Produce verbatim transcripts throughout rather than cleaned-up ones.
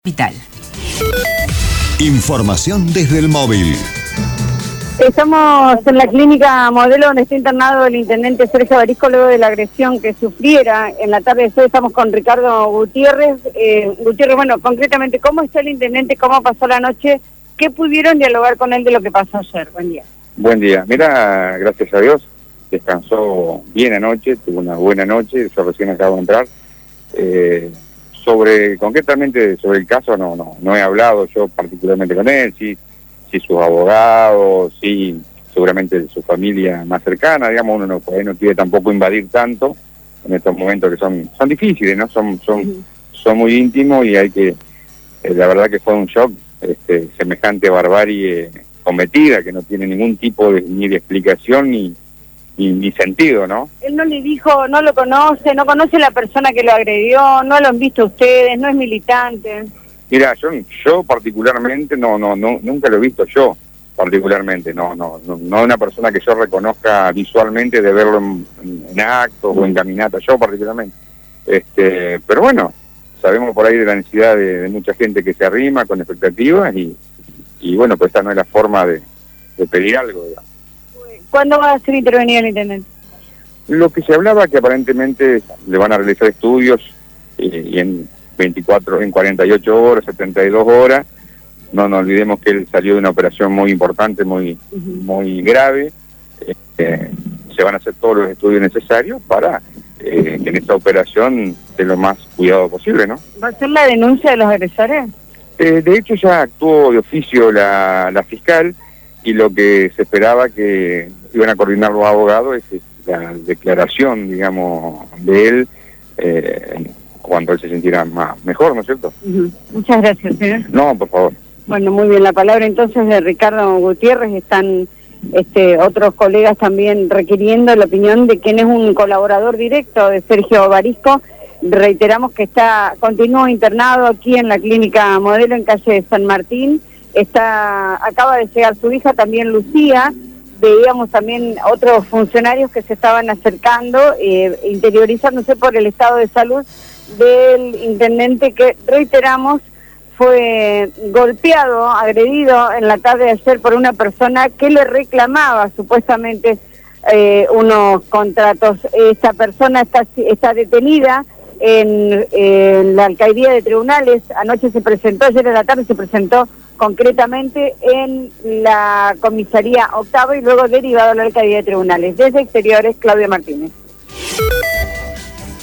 Vital. Información desde el móvil. Estamos en la clínica Modelo donde está internado el intendente Sergio Barisco luego de la agresión que sufriera en la tarde de hoy. Estamos con Ricardo Gutiérrez. Eh, Gutiérrez, bueno, concretamente, ¿cómo está el intendente? ¿Cómo pasó la noche? ¿Qué pudieron dialogar con él de lo que pasó ayer? Buen día. Buen día. Mira, gracias a Dios, descansó bien anoche, tuvo una buena noche, yo recién acabo de entrar. Eh, sobre, concretamente sobre el caso no, no, no he hablado yo particularmente con él, sí, sí sus abogados, sí, seguramente su familia más cercana, digamos, uno no, pues, no quiere tampoco invadir tanto en estos momentos que son, son difíciles, ¿no? Son, son, uh-huh. son muy íntimos y hay que, eh, la verdad que fue un shock, este, semejante barbarie cometida, que no tiene ningún tipo de, ni de explicación ni, ni, ni sentido, ¿no? Él no le dijo, no lo conoce, no conoce la persona que lo agredió, no lo han visto ustedes, no es militante. Mira, yo, yo particularmente no, no, no, nunca lo he visto yo, particularmente, no, no, no, no una persona que yo reconozca visualmente de verlo en, en actos o en caminata, yo particularmente. Este, pero bueno, sabemos por ahí de la necesidad de, de mucha gente que se arrima con expectativas y, y bueno, pues esta no es la forma de, de pedir algo, digamos. ¿Cuándo va a ser intervenido el intendente? Lo que se hablaba que aparentemente le van a realizar estudios eh, y en veinticuatro, en cuarenta y ocho horas, setenta y dos horas. No nos olvidemos que él salió de una operación muy importante, muy uh-huh. muy grave. Eh, se van a hacer todos los estudios necesarios para eh, que en esta operación esté lo más cuidado posible, ¿no? ¿Va a ser la denuncia de los agresores? Eh, de hecho ya actuó de oficio la, la fiscal y lo que se esperaba que iban a coordinar los abogados es la declaración, digamos, de él eh, cuando él se sintiera más mejor, ¿no es cierto? Uh-huh. Muchas gracias, señor. No, por favor. Bueno, muy bien, la palabra entonces de Ricardo Gutiérrez. Están este, otros colegas también requiriendo la opinión de quien es un colaborador directo de Sergio Barisco. Reiteramos que está continúa internado aquí en la clínica Modelo en calle San Martín. Está acaba de llegar su hija, también Lucía. Veíamos también otros funcionarios que se estaban acercando, eh, interiorizándose por el estado de salud del intendente que, reiteramos, fue golpeado, agredido en la tarde de ayer por una persona que le reclamaba supuestamente eh, unos contratos. Esta persona está, está detenida en, en la alcaldía de tribunales. Anoche se presentó, ayer en la tarde se presentó concretamente en la comisaría octava y luego derivado a la alcaldía de tribunales. Desde Exteriores, Claudia Martínez.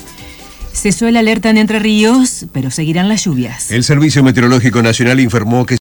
Cesó el alerta en Entre Ríos, pero seguirán las lluvias. El Servicio Meteorológico Nacional informó que